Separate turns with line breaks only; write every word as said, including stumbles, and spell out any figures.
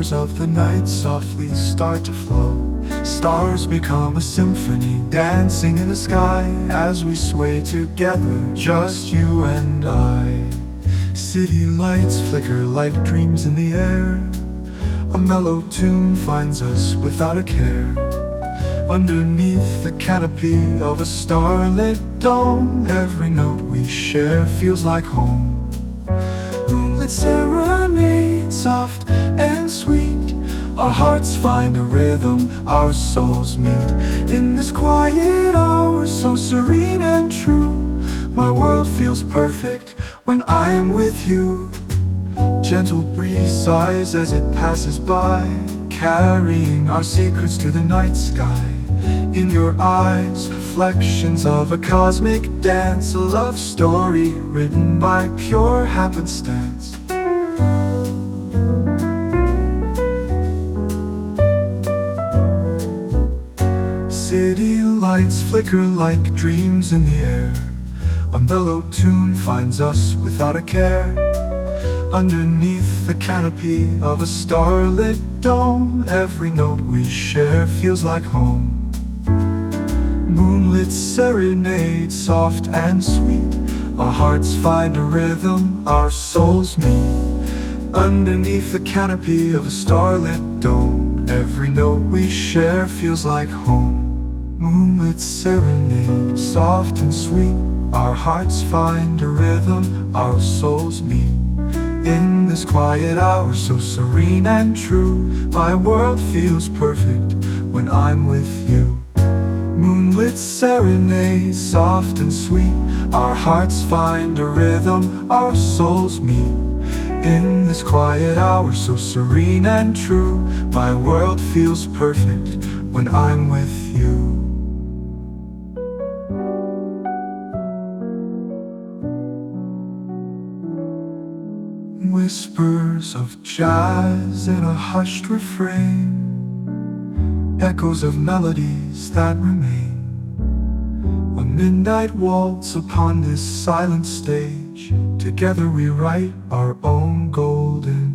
rivers of the night softly start to flow. Stars become a symphony, dancing in the sky as we sway together, just you and I. City lights flicker like dreams in the air. A mellow tune finds us without a care. Underneath the canopy of a starlit dome, every note we share feels like home. Moonlit serenade, soft and sweet. Our hearts find a rhythm, our souls meet. In this quiet hour, so serene and true, my world feels perfect when I am with you. Gentle breeze sighs as it passes by, carrying our secrets to the night sky. In your eyes, reflections of a cosmic dance, a love story written by pure happenstance. City lights flicker like dreams in the air. A mellow tune finds us without a care. Underneath the canopy of a starlit dome, every note we share feels like home. Moonlit serenade, soft and sweet. Our hearts find a rhythm, our souls meet. Underneath the canopy of a starlit dome, every note we share feels like home. Moonlit serenade, soft and sweet. Our hearts find a rhythm, our souls meet. In this quiet hour, so serene and true, my world feels perfect when I'm with you. Moonlit serenade, soft and sweet. Our hearts find a rhythm, our souls meet. In this quiet hour, so serene and true, my world feels perfect when I'm with you. Whispers of jazz in a hushed refrain, echoes of melodies that remain. A midnight waltz upon this silent stage. Together we write our own golden